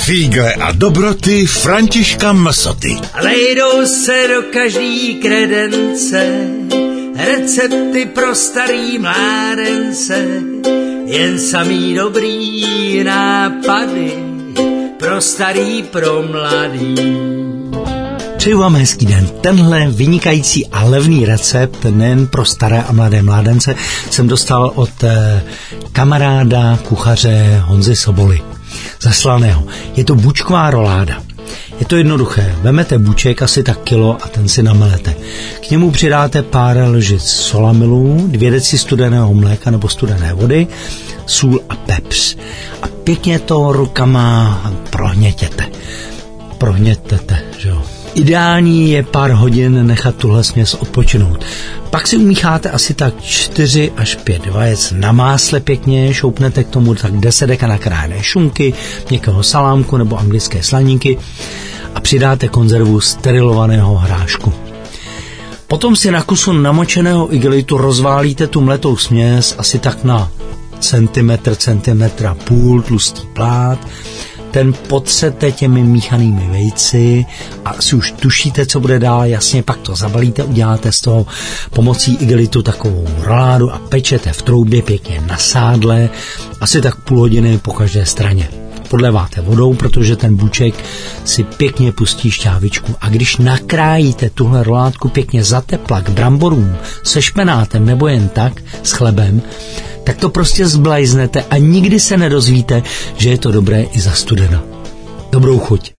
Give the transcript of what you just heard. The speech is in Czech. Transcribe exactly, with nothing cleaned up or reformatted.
fígle a dobroty Františka Msoty. Lejdou se do každý kredence recepty pro starý mládence, jen samý dobrý nápady pro starý, pro mladý. Přeju vám hezký den. Tenhle vynikající a levný recept nejen pro staré a mladé mládence jsem dostal od eh, kamaráda kuchaře Honzy Soboly. Zaslaného. Je to bučková roláda. Je to jednoduché. Vemete buček asi tak kilo a ten si namelete. K němu přidáte pár lžic solamilů, dvě deci studeného mléka nebo studené vody, sůl a pepř. A pěkně to rukama prohnětěte. Prohnětete, že jo. Ideální je pár hodin nechat tuhle směs odpočinout. Pak si umícháte asi tak čtyři až pět vajec na másle pěkně, šoupnete k tomu tak deset deka nakrájené šunky, měkkého salámku nebo anglické slaninky a přidáte konzervu sterilovaného hrášku. Potom si na kusu namočeného igelitu rozválíte tu mletou směs asi tak na centimetr, centimetr a půl tlustý plát. Ten potřete těmi míchanými vejci a si už tušíte, co bude dál, jasně, pak to zabalíte, uděláte z toho pomocí igelitu takovou roládu a pečete v troubě pěkně na sádle, asi tak půl hodiny po každé straně. Podleváte vodou, protože ten buček si pěkně pustí šťávičku a když nakrájíte tuhle roládku pěkně za tepla k bramborům se špenátem nebo jen tak s chlebem, tak to prostě zblajznete a nikdy se nedozvíte, že je to dobré i za studena. Dobrou chuť.